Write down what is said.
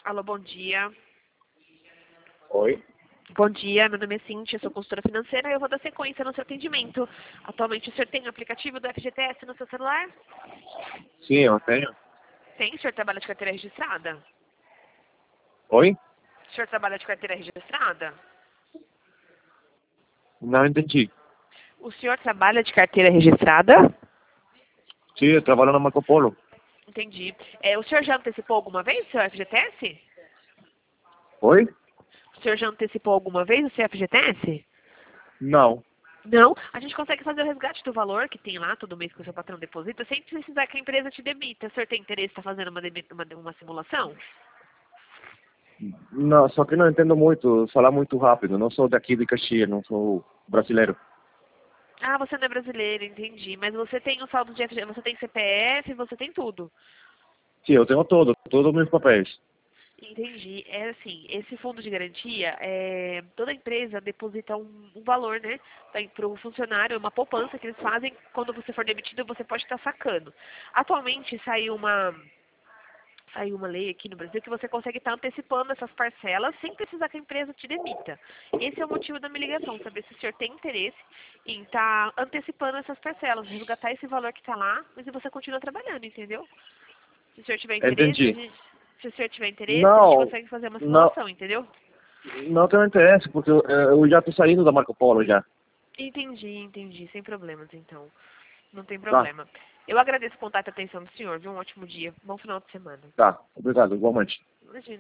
Alô, bom dia. Oi? Bom dia, meu nome é Cíntia, sou consultora financeira e eu vou dar sequência no seu atendimento. Atualmente o senhor tem o aplicativo do FGTS no seu celular? Sim, eu tenho. Tem, o senhor trabalha de carteira registrada? Oi? O senhor trabalha de carteira registrada? Não entendi. O senhor trabalha de carteira registrada? Sim, eu trabalho na Marco Polo. Entendi. O senhor já antecipou alguma vez o seu FGTS? Oi? O senhor já antecipou alguma vez o seu FGTS? Não. Não, a gente consegue fazer o resgate do valor que tem lá todo mês que o seu patrão deposita sem precisar que a empresa te demita. O senhor tem interesse em estar fazendo uma simulação? Não, só que não entendo muito, falar muito rápido. Não sou daqui de Caxias, não sou brasileiro. Ah, você não é brasileiro, entendi. Mas você tem o saldo de FGTS, você tem CPF, você tem tudo. Sim, eu tenho todos os meus papéis. Entendi. É assim, esse fundo de garantia, toda empresa deposita um valor, né, para o funcionário, uma poupança que eles fazem. Quando você for demitido, você pode estar sacando. Atualmente saiu uma lei aqui no Brasil que você consegue estar antecipando essas parcelas sem precisar que a empresa te demita. Esse é o motivo da minha ligação, saber se o senhor tem interesse em estar antecipando essas parcelas, resgatar esse valor que está lá, mas e você continua trabalhando, entendeu? Se o senhor tiver interesse, Entendi. se o senhor tiver interesse, a gente Não, consegue fazer uma não, simulação, entendeu? não tenho interesse, porque eu já estou saindo da Marco Polo já. Entendi, sem problemas, então. Não tem Tá, problema. Eu agradeço o contato e a atenção do senhor, viu? Um ótimo dia, bom final de semana. tá. Obrigado, igualmente. Imagina.